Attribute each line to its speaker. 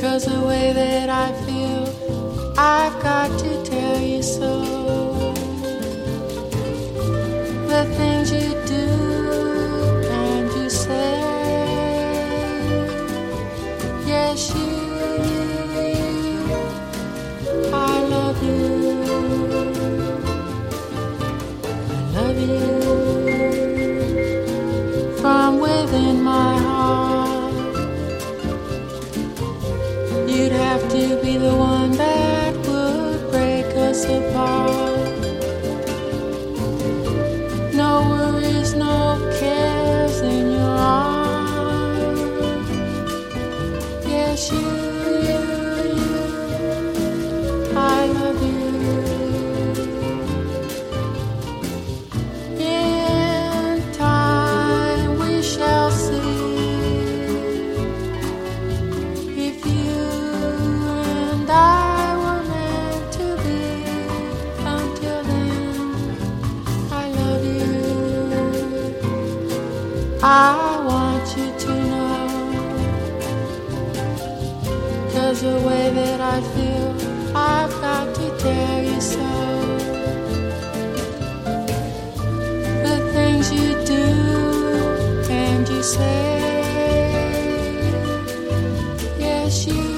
Speaker 1: 'Cause the way that I feel, I've got to tell you so. The things you do and you say, yes, I love you. I love you from within my heart. You'd have to be the one that would break us apart. No worries, no cares in your arms. Yes, I love you. In time we shall see if you and I were meant to be. Until then, I love you. I want you to know, 'cause the way that I feel, I've got to tell you so. The things you do and you say, yes, you